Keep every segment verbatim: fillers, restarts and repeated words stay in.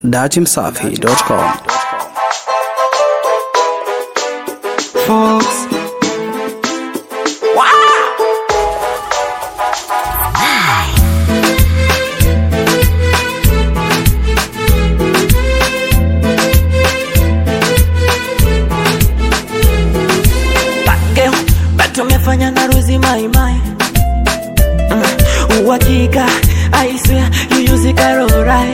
dachi msafi dot com. Folks. Tumefanya na Rozi mai mai uh, Uhakika I swear you use it right.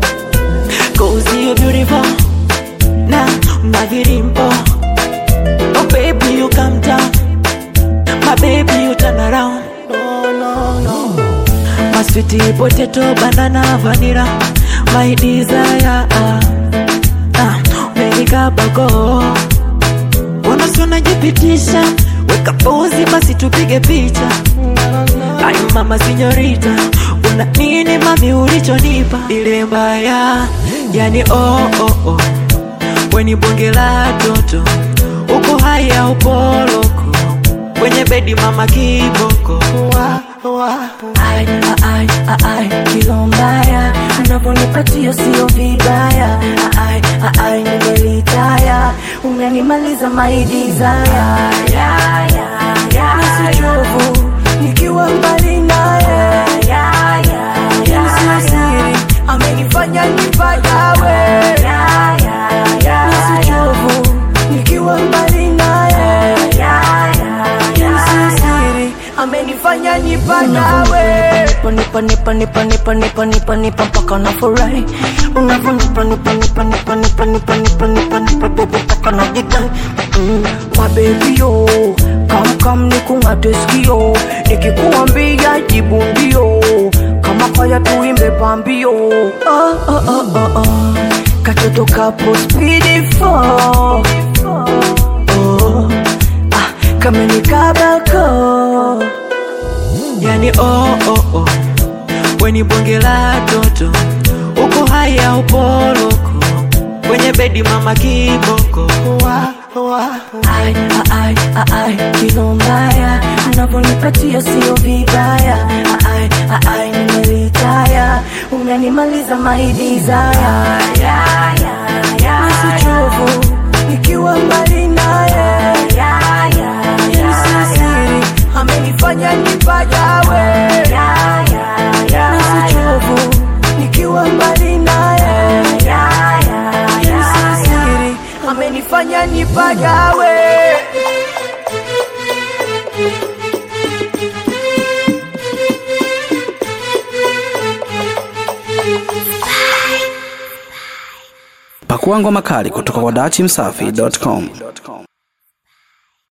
Cause you're beautiful na unavirimpo. Oh baby you calm down, my baby you turn around. No no no, my sweetie potato banana vanilla, my desire ah ah America bago. Wanasona jipitisha, weka pose basi tupige picha. Ay mama señorita, una nini mami ulichonipa? Ile mbaya, yani oh oh oh. Weni bonge la toto, uko haya upoloko. Kwenye bedi mama kiboko. Wa wa Ay ay ay ay kilo mbaya, unaponipatia sio vibaya. Ay ay nimelitaya, unanimaliza my desire. Ya ya ya nisichovu nikiwa mbali naye. Ya ya ya siri amenifanya nipagawe. Ya ya ya nisichovu nikiwa mbali naye. Ya ya siri amenifanya nipagawe. Nipa nipa nipa nipa nipa nipa nipa mpaka nafurahi. Unavonipa nipa nipa nipa nipa nipa nipa nipa nipa baby mpaka najidai. My baby yo, come come nikungate sikio, nikikuambia jibu ndio, kama kaya tuimbe pambio. Oh oh oh oh oh, katoto kapo speedy for. Oh ah, kama nikabako. Yani oh oh oh, weni bonge la toto, uko haya upoloko. Kwenye bedi mama kiboko. Wa wa ay ay ay kilo mbaya, unaponipatia sio vibaya. Ay ay nimelitaya, unanimaliza my desire. Ya ya ya nisichovu nikiwa mbali naye. Ya ya ya siri amenifanya nipagawe. Ya ya ya nisichovu nikiwa mbali naye. Ya ya siri amenifanya nipagawe. Pakua ngoma kali kutoka kwa dachi msafi dot com.